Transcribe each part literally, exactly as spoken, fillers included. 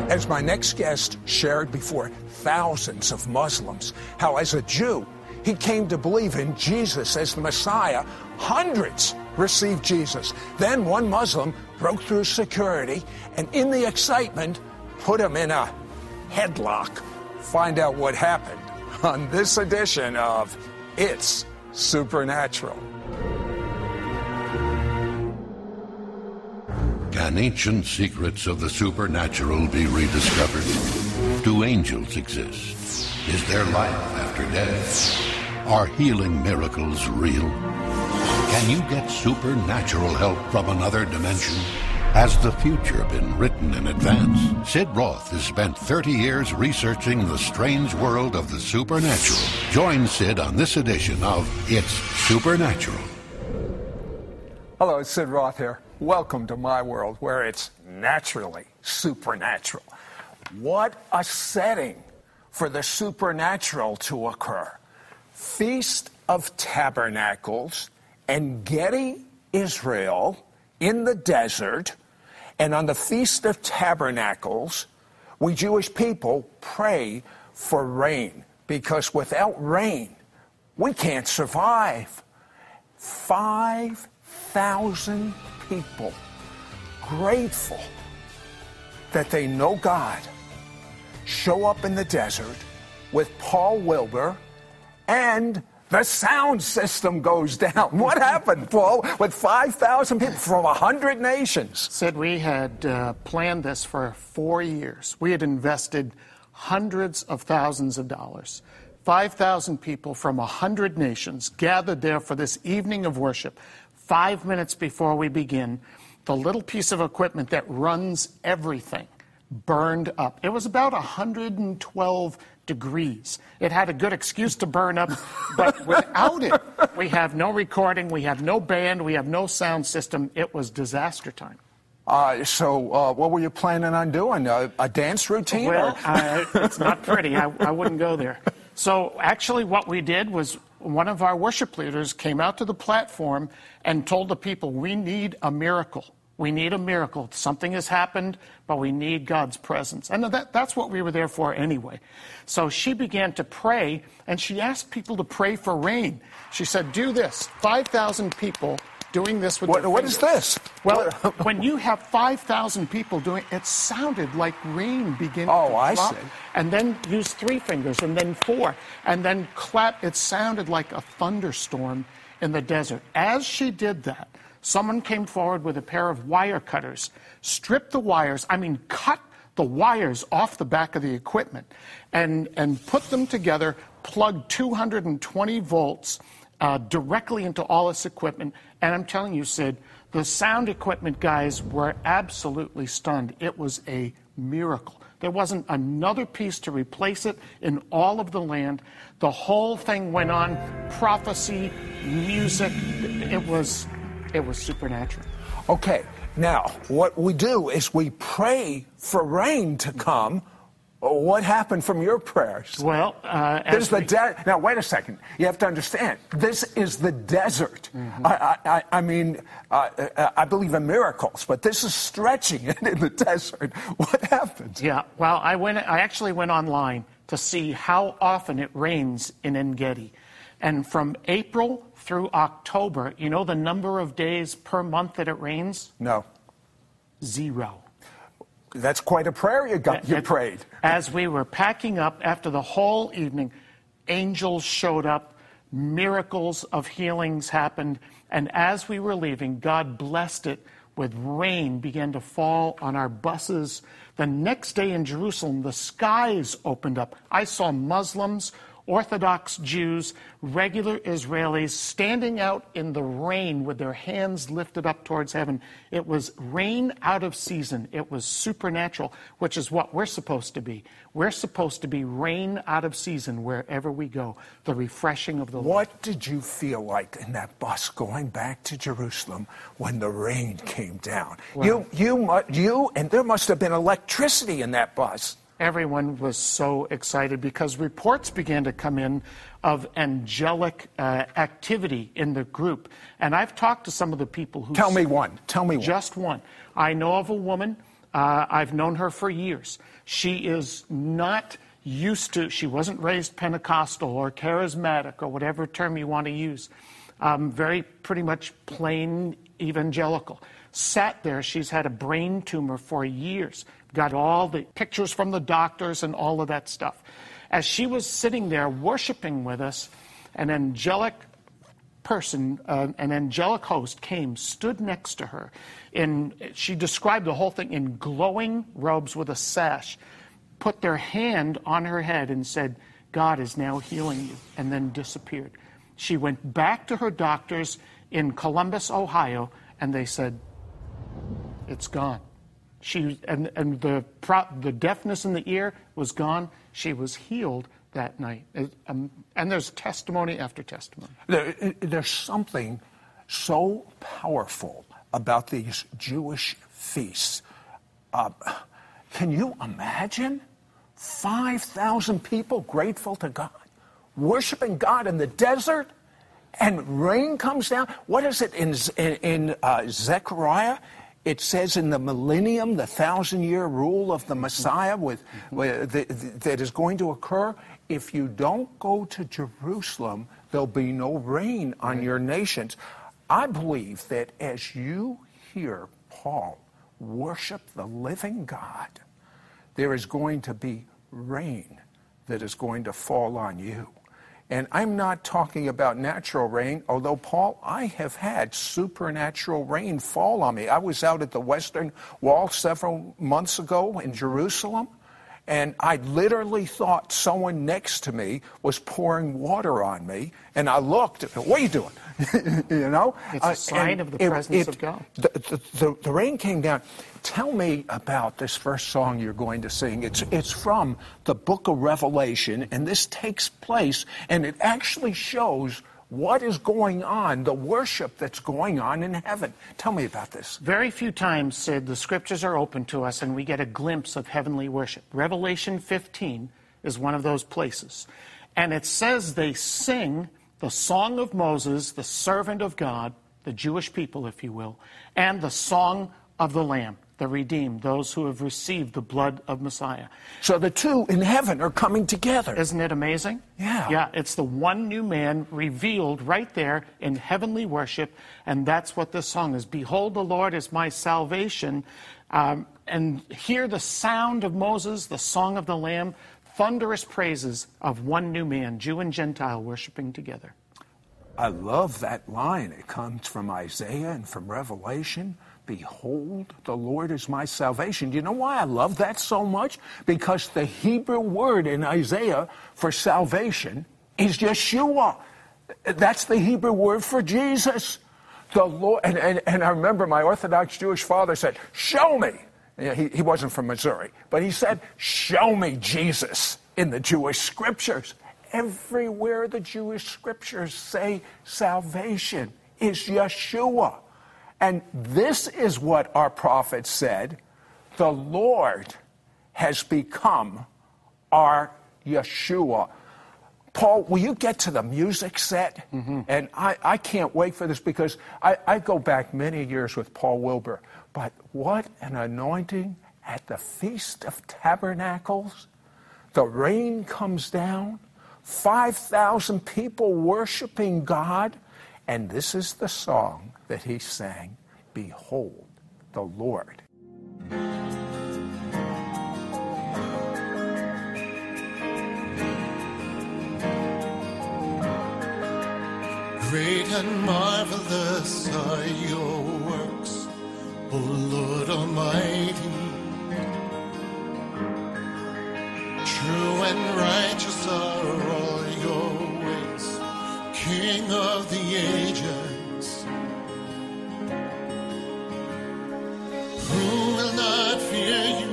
As my next guest shared before thousands of Muslims, how as a Jew, he came to believe in Jesus as the Messiah. Hundreds received Jesus. Then one Muslim broke through security and in the excitement put him in a headlock. Find out what happened on this edition of It's Supernatural. Can ancient secrets of the supernatural be rediscovered? Do angels exist? Is there life after death? Are healing miracles real? Can you get supernatural help from another dimension? Has the future been written in advance? Sid Roth has spent thirty years researching the strange world of the supernatural. Join Sid on this edition of It's Supernatural. Hello, it's Sid Roth here. Welcome to my world where it's naturally supernatural. What a setting for the supernatural to occur. Feast of Tabernacles, Engedi, Israel, in the desert. And on the Feast of Tabernacles, we Jewish people pray for rain, because without rain, we can't survive. Five thousand people grateful that they know God show up in the desert with Paul Wilbur, and the sound system goes down. What happened, Paul, with five thousand people from one hundred nations? Sid, we had uh, planned this for four years. We had invested hundreds of thousands of dollars. five thousand people from one hundred nations gathered there for this evening of worship. Five minutes before we begin, the little piece of equipment that runs everything burned up. It was about one hundred twelve degrees. It had a good excuse to burn up, but without it, we have no recording, we have no band, we have no sound system. It was disaster time. Uh, so uh, what were you planning on doing? Uh, a dance routine? Well, uh, it's not pretty. I, I wouldn't go there. So actually what we did was one of our worship leaders came out to the platform and told the people, we need a miracle. We need a miracle. Something has happened, but we need God's presence. And that, that's what we were there for anyway. So she began to pray, and she asked people to pray for rain. She said, do this. five thousand people doing this with what, their What fingers. is this? Well, when you have five thousand people doing it, it sounded like rain beginning oh, to I drop. see. And then use three fingers, and then four, and then clap. It sounded like a thunderstorm in the desert. As she did that, someone came forward with a pair of wire cutters, stripped the wires, I mean, cut the wires off the back of the equipment, and, and put them together, plugged two hundred twenty volts uh, directly into all this equipment. And I'm telling you, Sid, the sound equipment guys were absolutely stunned. It was a miracle. There wasn't another piece to replace it in all of the land. The whole thing went on, prophecy, music. It was, it was supernatural. Okay, now, what we do is we pray for rain to come. What happened from your prayers? Well, uh, There's as the we... de- now, wait a second. You have to understand, this is the desert. Mm-hmm. I, I, I mean, uh, I believe in miracles, but this is stretching it in the desert. What happened? Yeah, well, I went. I actually went online to see how often it rains in Engedi. And from April through October, you know the number of days per month that it rains? No. Zero. That's quite a prayer you got. You prayed. As we were packing up after the whole evening, angels showed up, miracles of healings happened, and as we were leaving, God blessed it with rain began to fall on our buses. The next day in Jerusalem, the skies opened up. I saw Muslims, Orthodox Jews, regular Israelis standing out in the rain with their hands lifted up towards heaven. It was rain out of season. It was supernatural, which is what we're supposed to be. We're supposed to be rain out of season wherever we go, the refreshing of the Lord. What did you feel like in that bus going back to Jerusalem when the rain came down? Well, you, you, you, and there must have been electricity in that bus. Everyone was so excited because reports began to come in of angelic uh, activity in the group. And I've talked to some of the people who... Tell me one. Tell me one. Just one. I know of a woman Uh, I've known her for years. She is not used to, she wasn't raised Pentecostal or charismatic or whatever term you want to use. Um, very pretty much plain evangelical. Sat there, she's had a brain tumor for years. Got all the pictures from the doctors and all of that stuff. As she was sitting there worshiping with us, an angelic person, uh, an angelic host came, stood next to her. In, she described the whole thing in glowing robes with a sash, put their hand on her head and said, God is now healing you, and then disappeared. She went back to her doctors in Columbus, Ohio, and they said, it's gone. She and, and the pro, the deafness in the ear was gone. She was healed that night. Um, and there's testimony after testimony. There, there's something so powerful about these Jewish feasts. Uh, can you imagine five thousand people grateful to God, worshiping God in the desert, and rain comes down? What is it in, in, in uh, Zechariah? It says in the millennium, the thousand-year rule of the Messiah with, with the, the, that is going to occur. If you don't go to Jerusalem, there'll be no rain on right. your nations. I believe that as you hear Paul worship the living God, there is going to be rain that is going to fall on you. And I'm not talking about natural rain, although, Paul, I have had supernatural rain fall on me. I was out at the Western Wall several months ago in Jerusalem, and I literally thought someone next to me was pouring water on me, and I looked, what are you doing? you know? It's a sign uh, of the it, presence it, of God. The, the, the, the rain came down. Tell me about this first song you're going to sing. It's, it's from the book of Revelation, and this takes place, and it actually shows what is going on, the worship that's going on in heaven. Tell me about this. Very few times, Sid, the scriptures are open to us and we get a glimpse of heavenly worship. Revelation fifteen is one of those places. And it says they sing the song of Moses, the servant of God, the Jewish people, if you will, and the song of the Lamb, the redeemed, those who have received the blood of Messiah. So the two in heaven are coming together. Isn't it amazing? Yeah. Yeah, it's the one new man revealed right there in heavenly worship, and that's what this song is. Behold, the Lord is my salvation. Um, and hear the sound of Moses, the song of the Lamb, thunderous praises of one new man, Jew and Gentile, worshiping together. I love that line. It comes from Isaiah and from Revelation. Behold, the Lord is my salvation. Do you know why I love that so much? Because the Hebrew word in Isaiah for salvation is Yeshua. That's the Hebrew word for Jesus. The Lord, and, and, and I remember my Orthodox Jewish father said, show me. He, he wasn't from Missouri, but he said, show me Jesus in the Jewish scriptures. Everywhere the Jewish scriptures say salvation is Yeshua. And this is what our prophet said, the Lord has become our Yeshua. Paul, will you get to the music set? Mm-hmm. And I, I can't wait for this because I, I go back many years with Paul Wilbur. But what an anointing at the Feast of Tabernacles. The rain comes down, five thousand people worshiping God. And this is the song that he sang, Behold the Lord. Great and marvelous are your works, O Lord Almighty. True and righteous are all your ways, King of the ages. Who will not fear you,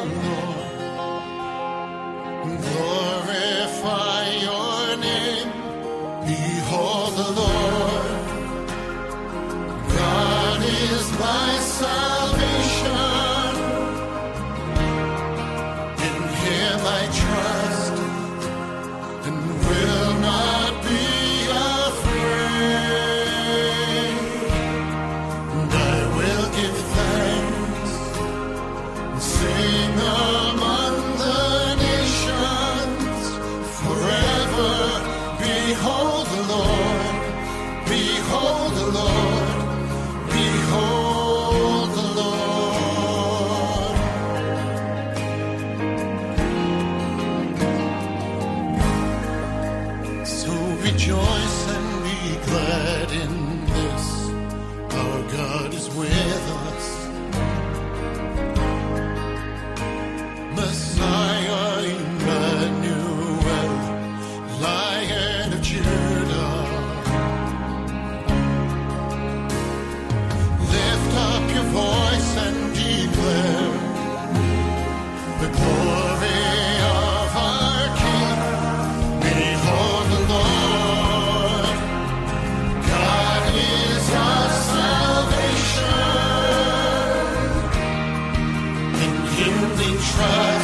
O Lord? Glorify your name. Behold the Lord. God is my salvation. In him I trust and will not be afraid. among the nations forever. Behold the Lord, behold the Lord, behold the Lord. So rejoice and be glad in this, our God is with us. Messiah, Emmanuel, Lion of Judah. Lift up your voice and declare the glory of our King. Behold the Lord, God is our salvation. In Him we trust.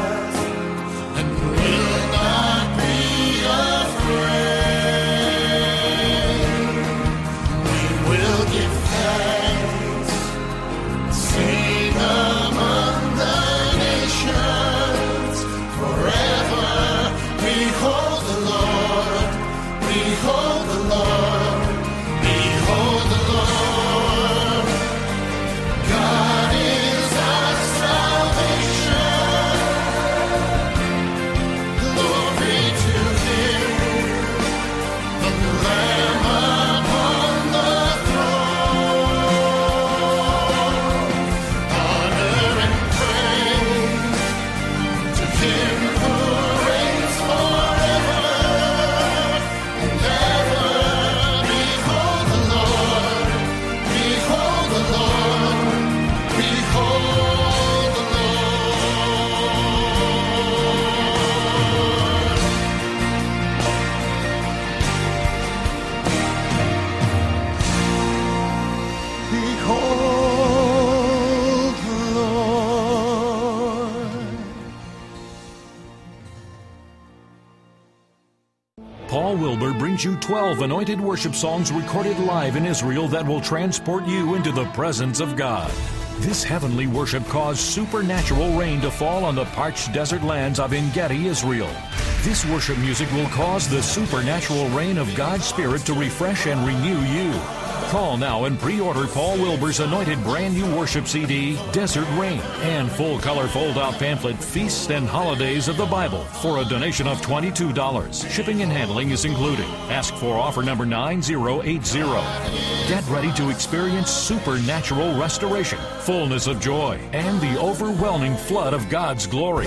Paul Wilbur brings you twelve anointed worship songs recorded live in Israel that will transport you into the presence of God. This heavenly worship caused supernatural rain to fall on the parched desert lands of En-Gedi, Israel. This worship music will cause the supernatural rain of God's Spirit to refresh and renew you. Call now and pre-order Paul Wilbur's anointed brand new worship C D, Desert Rain, and full color fold-out pamphlet, Feasts and Holidays of the Bible, for a donation of twenty-two dollars. Shipping and handling is included. Ask for offer number nine zero eight zero. Get ready to experience supernatural restoration, fullness of joy, and the overwhelming flood of God's glory.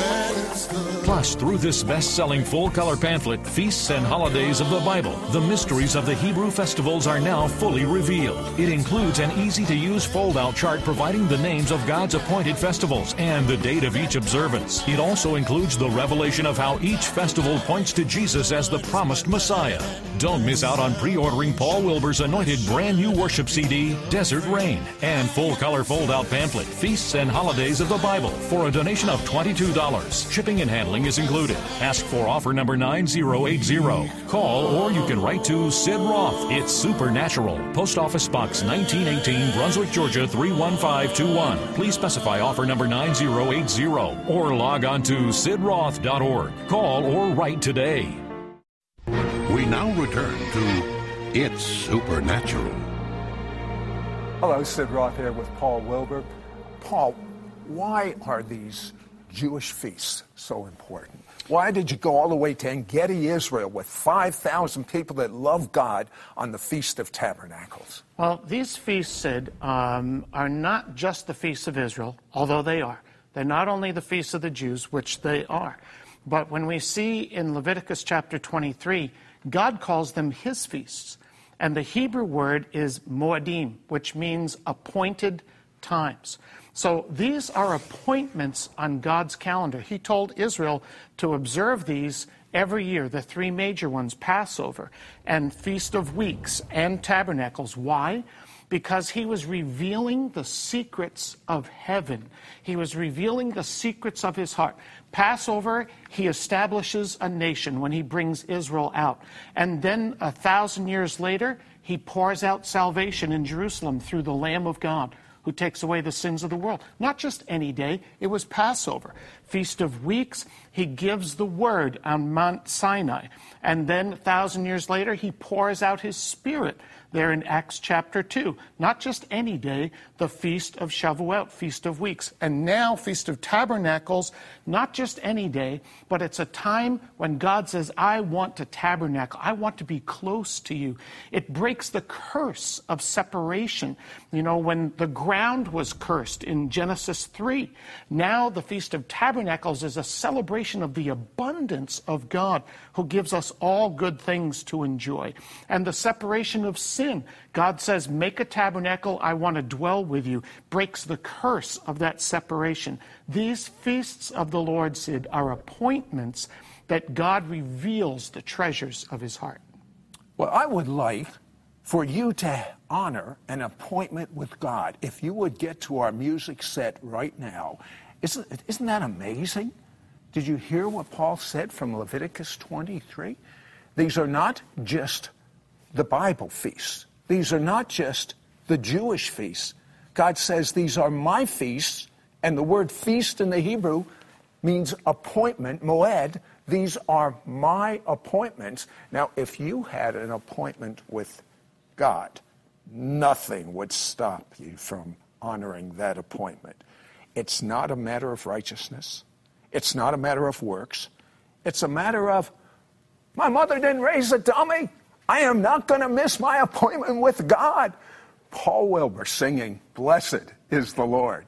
Plus, through this best-selling full-color pamphlet, Feasts and Holidays of the Bible, the mysteries of the Hebrew festivals are now fully revealed. It includes an easy-to-use fold-out chart providing the names of God's appointed festivals and the date of each observance. It also includes the revelation of how each festival points to Jesus as the promised Messiah. Don't miss out on pre-ordering Paul Wilbur's anointed brand new worship C D, Desert Rain, and full-color fold-out pamphlet, Feasts and Holidays of the Bible, for a donation of twenty-two dollars. Shipping and handling is included. Ask for offer number nine zero eight zero. Call or you can write to Sid Roth. It's Supernatural. Post Office Box nineteen eighteen, Brunswick, Georgia three one five two one. Please specify offer number nine zero eight zero or log on to sid roth dot org. Call or write today. We now return to It's Supernatural. Hello, Sid Roth here with Paul Wilbur. Paul, why are these Jewish feasts so important? Why did you go all the way to En-Gedi, Israel, with five thousand people that love God on the Feast of Tabernacles? Well, these feasts, Sid, um, are not just the feasts of Israel, although they are. They're not only the feasts of the Jews, which they are. But when we see in Leviticus chapter twenty-three, God calls them his feasts. And the Hebrew word is moedim, which means appointed times. So these are appointments on God's calendar. He told Israel to observe these every year, the three major ones, Passover and Feast of Weeks and Tabernacles. Why? Because he was revealing the secrets of heaven. He was revealing the secrets of his heart. Passover, he establishes a nation when he brings Israel out. And then a thousand years later, he pours out salvation in Jerusalem through the Lamb of God, who takes away the sins of the world. Not just any day, it was Passover. Feast of Weeks, he gives the word on Mount Sinai. And then a thousand years later, he pours out his Spirit there in Acts chapter two. Not just any day, the Feast of Shavuot, Feast of Weeks. And now, Feast of Tabernacles, not just any day, but it's a time when God says, I want to tabernacle. I want to be close to you. It breaks the curse of separation. You know, when the ground was cursed in Genesis three, now the Feast of Tabernacles is a celebration of the abundance of God, who gives us all good things to enjoy. And the separation of sin. God says, make a tabernacle, I want to dwell with you. Breaks the curse of that separation. These feasts of the Lord, Sid, are appointments that God reveals the treasures of his heart. Well, I would like for you to honor an appointment with God. If you would get to our music set right now. Isn't, isn't that amazing? Did you hear what Paul said from Leviticus twenty-three? These are not just the Bible feasts. These are not just the Jewish feasts. God says these are my feasts, and the word feast in the Hebrew means appointment, moed. These are my appointments. Now, if you had an appointment with God, nothing would stop you from honoring that appointment. It's not a matter of righteousness. It's not a matter of works. It's a matter of, my mother didn't raise a dummy. I am not going to miss my appointment with God. Paul Wilbur singing, Blessed is the Lord.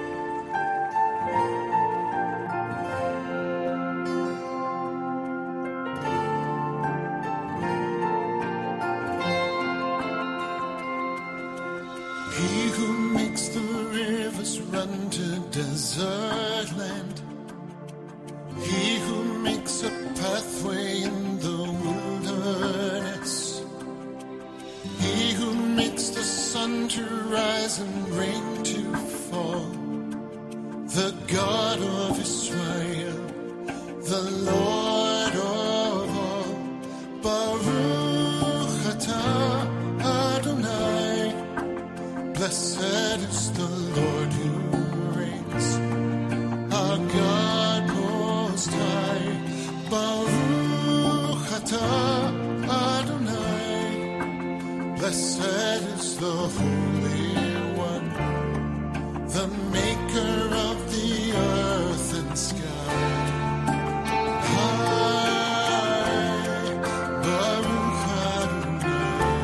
He who makes the rivers run to desert land. He who makes a pathway in the wilderness. He who makes the sun to rise and rain to fall. The God of Israel, the Lord of all. Baruch atah Adonai. Blessed is the Lord who reigns. Our God most high. Baruch atah Adonai. Blessed is the Holy One, the maker of the earth and sky. High, Baruch Adonai.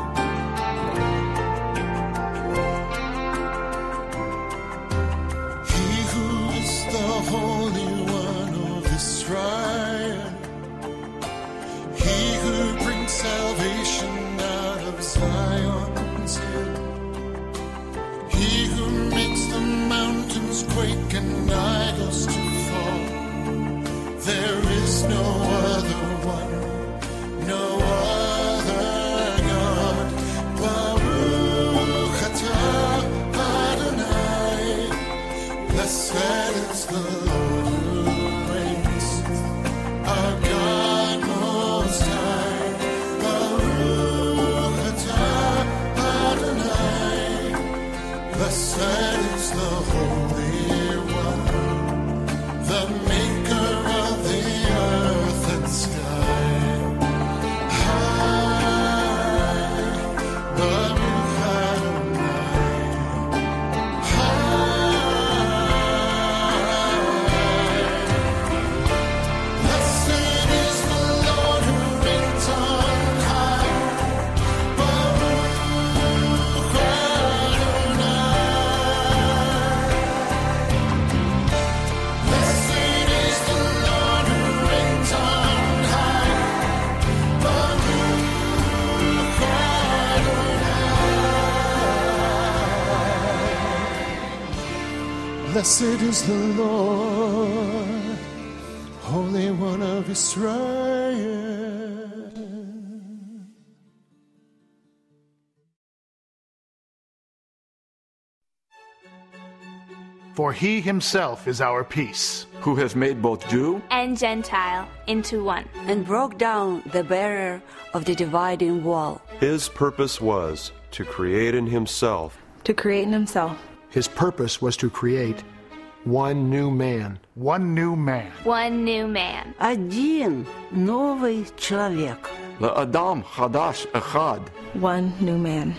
He who is the Holy One of Israel, he who brings salvation out of Zion's hill. He who makes the mountains quake and idols to fall. There is no other one, no other God. Baruch atah Adonai. Blessed is the Lord who reigns. Our God most high. Baruch atah Adonai. Blessed is the Holy One, the maker of the earth and sky. High, Baruch Adonai. High. Blessed is the Lord who reigns on high. Baruch Adonai. Blessed is the Lord who reigns on high. Baruch Adonai. Blessed is the Lord, Holy One of Israel. For he himself is our peace. Who has made both Jew and Gentile into one, and broke down the barrier of the dividing wall. His purpose was to create in himself to create in himself. His purpose was to create one new man. One new man. One new man. Один новый человек. L'adam chadash echad. One new man.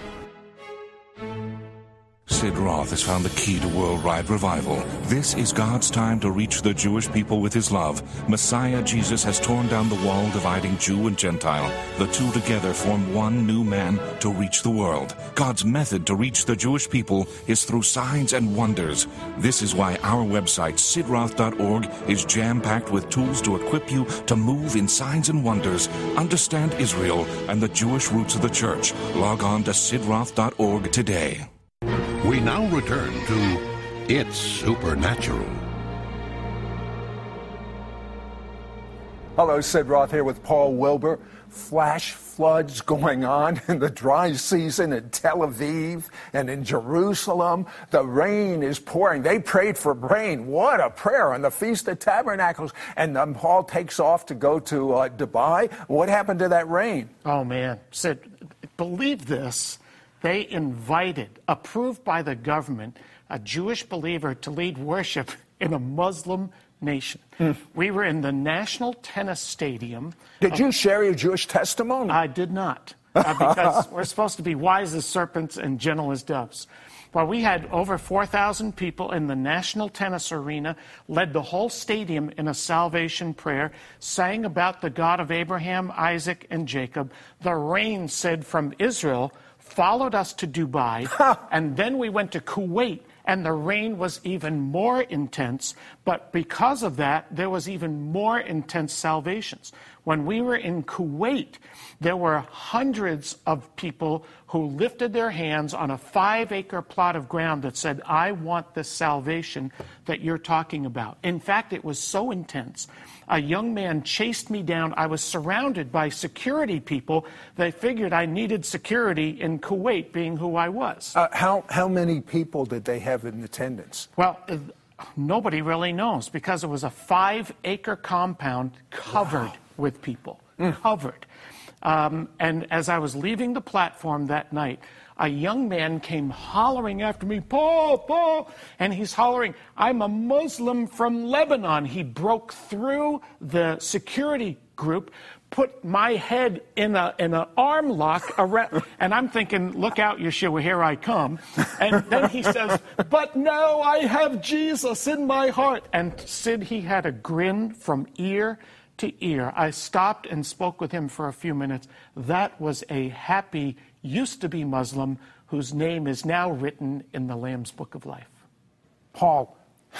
Sid Roth has found the key to worldwide revival. This is God's time to reach the Jewish people with his love. Messiah Jesus has torn down the wall dividing Jew and Gentile. The two together form one new man to reach the world. God's method to reach the Jewish people is through signs and wonders. This is why our website, sid roth dot org, is jam-packed with tools to equip you to move in signs and wonders, understand Israel and the Jewish roots of the church. Log on to sid roth dot org today. We now return to It's Supernatural. Hello, Sid Roth here with Paul Wilbur. Flash floods going on in the dry season in Tel Aviv and in Jerusalem. The rain is pouring. They prayed for rain. What a prayer on the Feast of Tabernacles. And then Paul takes off to go to uh, Dubai. What happened to that rain? Oh, man. Sid, believe this. They invited, approved by the government, a Jewish believer to lead worship in a Muslim nation. Mm. We were in the National Tennis Stadium. Did you share your Jewish testimony? I did not, uh, because we're supposed to be wise as serpents and gentle as doves. Well, we had over four thousand people in the National Tennis Arena, led the whole stadium in a salvation prayer, sang about the God of Abraham, Isaac, and Jacob. The rain said from Israel, followed us to Dubai, and then we went to Kuwait, and the rain was even more intense. But because of that, there was even more intense salvations. When we were in Kuwait, there were hundreds of people who lifted their hands on a five-acre plot of ground that said, I want the salvation that you're talking about. In fact, it was so intense. A young man chased me down. I was surrounded by security people. They figured I needed security in Kuwait, being who I was. Uh, how, how many people did they have in attendance? Well, uh, nobody really knows, because it was a five-acre compound covered wow. with people, mm. covered. Um, and as I was leaving the platform that night, a young man came hollering after me, Paul, Paul, and he's hollering, I'm a Muslim from Lebanon. He broke through the security group, put my head in a in an arm lock around, and I'm thinking, look out, Yeshua, here I come. And then he says, but no, I have Jesus in my heart. And Sid, he had a grin from ear to ear. I stopped and spoke with him for a few minutes. That was a happy, used-to-be Muslim whose name is now written in the Lamb's Book of Life. Paul,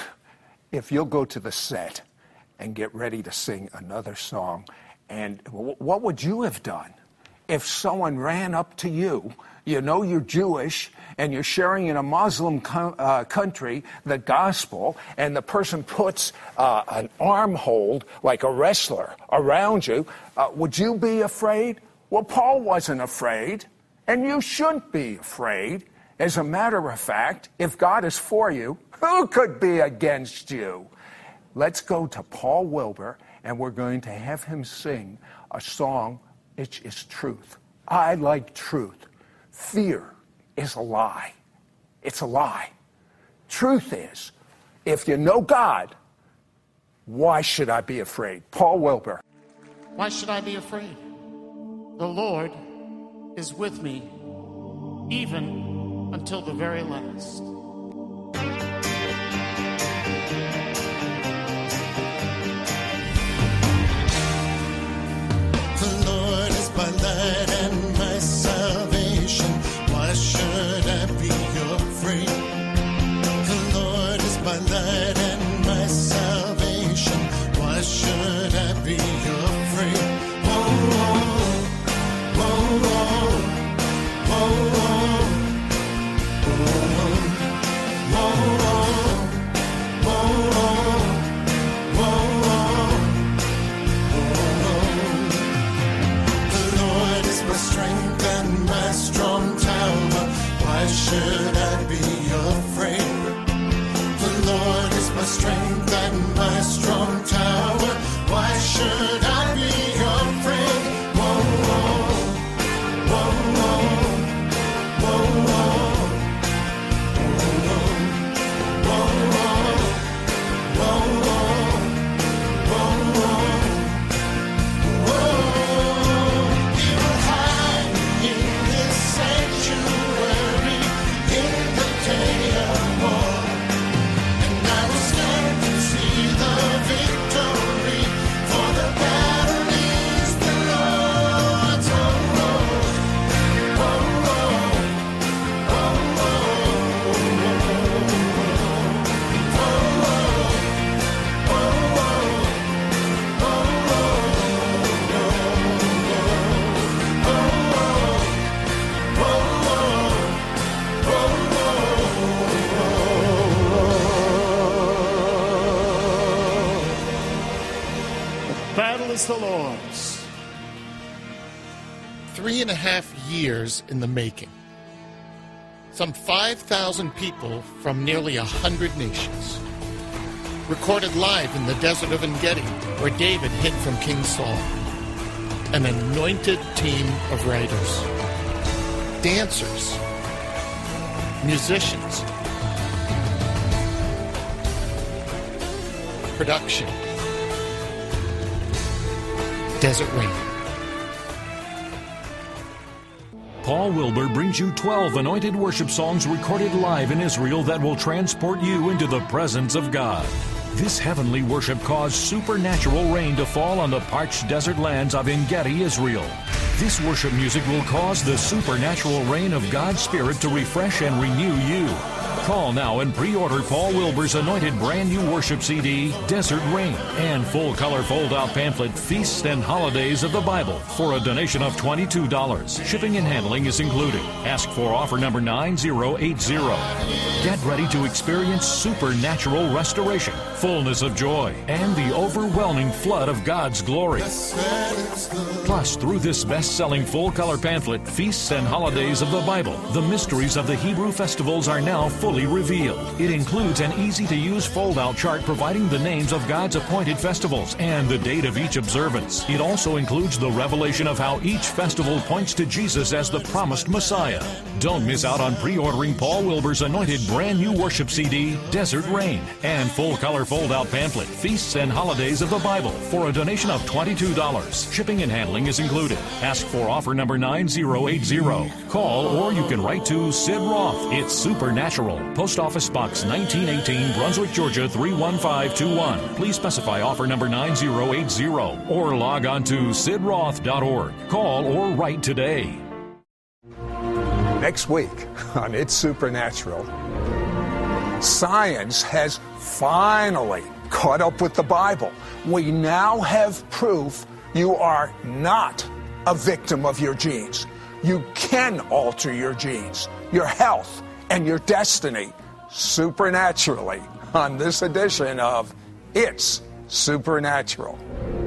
if you'll go to the set and get ready to sing another song, and what would you have done if someone ran up to you, you know you're Jewish, and you're sharing in a Muslim co- uh, country the gospel, and the person puts uh, an arm hold, like a wrestler, around you, uh, would you be afraid? Well, Paul wasn't afraid, and you shouldn't be afraid. As a matter of fact, if God is for you, who could be against you? Let's go to Paul Wilbur, and we're going to have him sing a song which is truth. I like truth. Fear is a lie. It's a lie. Truth is, if you know God, why should I be afraid? Paul Wilbur. Why should I be afraid? The Lord is with me, even until the very last. The Lord is my light and my salvation. Why should I be afraid? The Lord is my light and my salvation. Why should I be afraid? Whoa, whoa, whoa, whoa, whoa, whoa, whoa, whoa, whoa, whoa. The Lord is my strength and my strong tower. Why should I be afraid? The Lord is the Lord's. Three and a half years in the making. Some five thousand people from nearly a hundred nations. Recorded live in the desert of En-Gedi, where David hid from King Saul. An anointed team of writers, dancers, musicians, production, Desert Rain. Paul Wilbur brings you twelve anointed worship songs recorded live in Israel that will transport you into the presence of God. This heavenly worship caused supernatural rain to fall on the parched desert lands of En-Gedi, Israel. This worship music will cause the supernatural rain of God's Spirit to refresh and renew you. Call now and pre-order Paul Wilbur's anointed brand new worship C D, Desert Rain, and full color fold-out pamphlet, Feasts and Holidays of the Bible, for a donation of twenty-two dollars. Shipping and handling is included. Ask for offer number nine zero eight zero. Get ready to experience supernatural restoration, fullness of joy, and the overwhelming flood of God's glory. Plus, through this best-selling full-color pamphlet, Feasts and Holidays of the Bible, the mysteries of the Hebrew festivals are now fully revealed. It includes an easy-to-use fold-out chart providing the names of God's appointed festivals and the date of each observance. It also includes the revelation of how each festival points to Jesus as the promised Messiah. Don't miss out on pre-ordering Paul Wilbur's anointed brand new worship C D, Desert Rain, and full-color fold-out pamphlet, Feasts and Holidays of the Bible, for a donation of twenty-two dollars. Shipping and handling is included. Ask for offer number nine zero eight zero. Call or you can write to Sid Roth. It's supernatural. Post Office Box nineteen eighteen, Brunswick, Georgia three one five two one. Please specify offer number nine zero eight zero or log on to sid roth dot org. Call or write today. Next week on It's Supernatural, science has finally caught up with the Bible. We now have proof you are not a victim of your genes. You can alter your genes, your health, and your destiny supernaturally on this edition of It's Supernatural.